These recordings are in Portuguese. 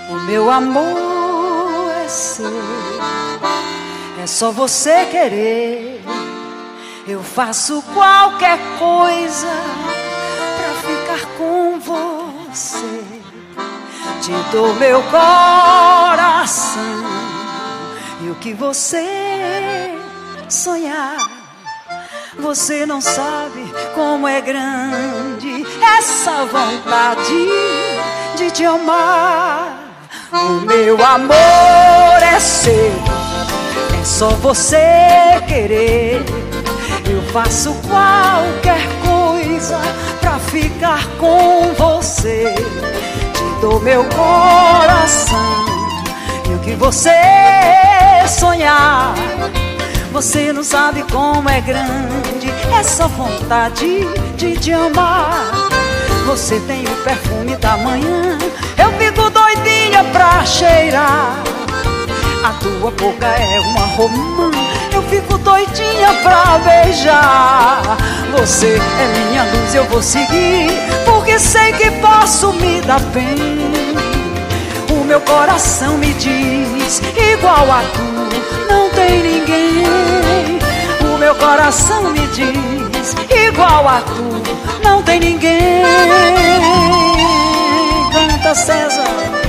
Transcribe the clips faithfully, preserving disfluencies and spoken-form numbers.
O meu amor é seu, é só você querer. Eu faço qualquer coisa pra ficar com você. Te dou meu coração e o que você sonhar. Você não sabe como é grande essa vontade de te amar. O meu amor é seu, é só você querer. Eu faço qualquer coisa pra ficar com você. Te dou meu coração e o que você sonhar. Você não sabe como é grande essa vontade de te amar. Você tem o perfume da manhã, eu fico doidinha pra cheirar. A tua boca é uma romã, eu fico doidinha pra beijar. Você é minha luz, eu vou seguir, porque sei que posso me dar bem. O meu coração me diz, igual a tu não tem ninguém. O meu coração me diz, igual a tu não tem ninguém. Canta, César.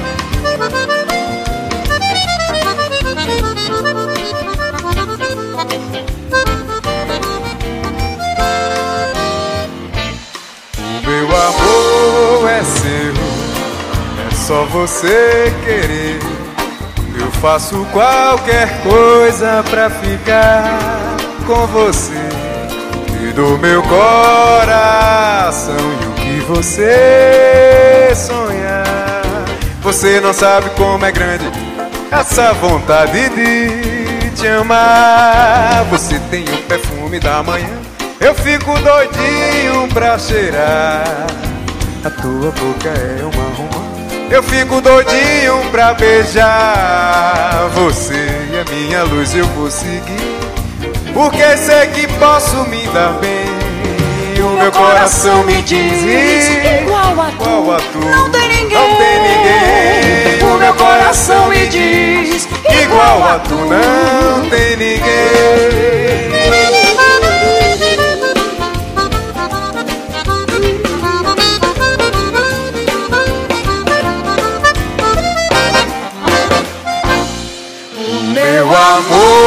O meu amor é seu, é só você querer. Eu faço qualquer coisa pra ficar com você. Te dou meu coração e o que você sonhar. Você não sabe como é grande essa vontade de te amar. Você tem o perfume da manhã, eu fico doidinho pra cheirar. A tua boca é uma romã, eu fico doidinho pra beijar. Você é minha luz, eu vou seguir, porque sei que posso me dar bem. O meu coração me diz, igual a tu, igual a tu não tem ninguém. Não tem ninguém. O meu coração me diz, igual a tu não tem ninguém. Meu amor